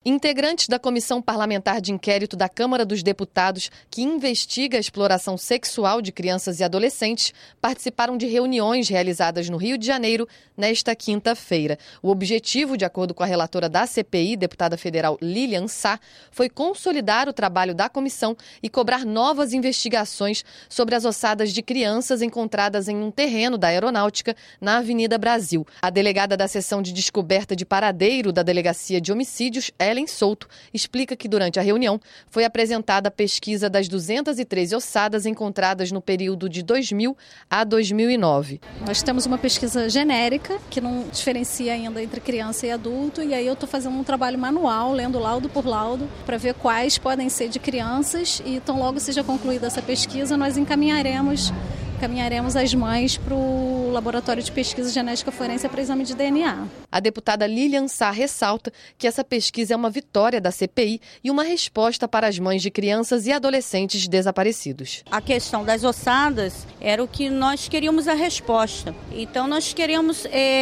Integrantes da Comissão Parlamentar de Inquérito da Câmara dos Deputados, que investiga a exploração sexual de crianças e adolescentes, participaram de reuniões realizadas no Rio de Janeiro nesta quinta-feira. O objetivo, de acordo com a relatora da CPI, deputada federal Lilian Sá, foi consolidar o trabalho da comissão e cobrar novas investigações sobre as ossadas de crianças encontradas em um terreno da Aeronáutica na Avenida Brasil. A delegada da Seção de Descoberta de Paradeiro da Delegacia de Homicídios, Ellen Souto, explica que durante a reunião foi apresentada a pesquisa das 213 ossadas encontradas no período de 2000 a 2009. Nós temos uma pesquisa genérica que não diferencia ainda entre criança e adulto, e aí eu estou fazendo um trabalho manual, lendo laudo por laudo, para ver quais podem ser de crianças, e então logo seja concluída essa pesquisa, nós encaminharemos as mães para o Laboratório de Pesquisa Genética Forense para exame de DNA. A deputada Lilian Sá ressalta que essa pesquisa é uma vitória da CPI e uma resposta para as mães de crianças e adolescentes desaparecidos. A questão das ossadas era o que nós queríamos a resposta. Então nós queremos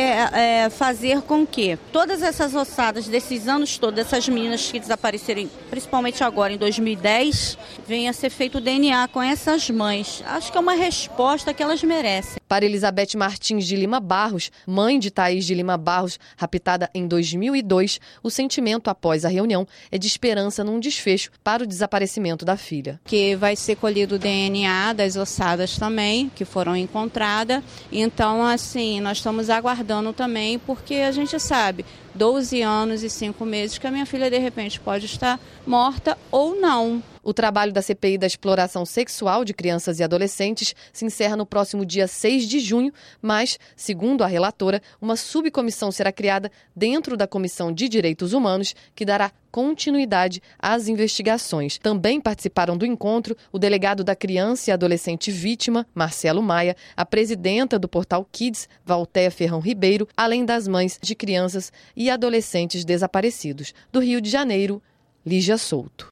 fazer com que todas essas ossadas desses anos todos, dessas meninas que desapareceram, principalmente agora em 2010, venha a ser feito o DNA com essas mães. Acho que é uma resposta que elas merecem. Para Elizabeth Martins de Lima Barros, mãe de Thaís de Lima Barros, raptada em 2002, o sentimento após a reunião é de esperança num desfecho para o desaparecimento da filha. Que vai ser colhido o DNA das ossadas também, que foram encontradas. Então, assim, nós estamos aguardando também, porque a gente sabe, 12 anos e 5 meses, que a minha filha, de repente, pode estar morta ou não. O trabalho da CPI da exploração sexual de crianças e adolescentes se encerra no próximo dia 6 de junho, mas, segundo a relatora, uma subcomissão será criada dentro da Comissão de Direitos Humanos, que dará continuidade às investigações. Também participaram do encontro o delegado da criança e adolescente vítima, Marcelo Maia, a presidenta do Portal Kids, Valtéia Ferrão Ribeiro, além das mães de crianças e adolescentes desaparecidos. Do Rio de Janeiro, Lígia Souto.